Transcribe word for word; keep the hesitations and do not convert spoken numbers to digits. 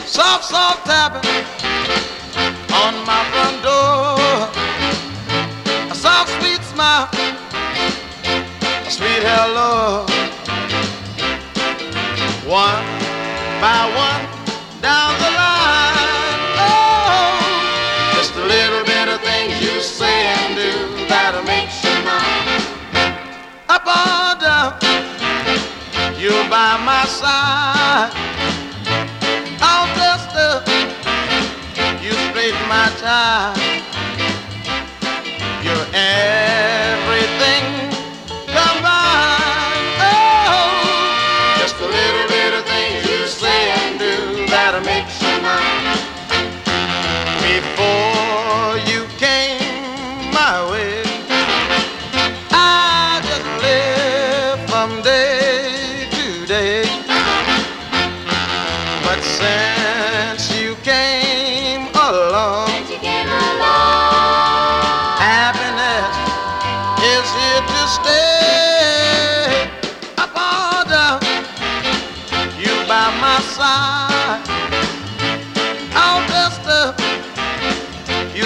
Soft, soft tapping on my front door. A soft, sweet smile, a sweet hello. One by one down the line. Oh, just a little bit of things you say and do that'll make you mine. Up or down, you're by my side. All dressed up, you straighten my tie. You're everything combined. Oh, just a little bit of things you say and do that'll make you mine. Before you came my way, I just lived from day to day. But since you came along, since you came along, happiness is here to stay. Up or down, you by my side.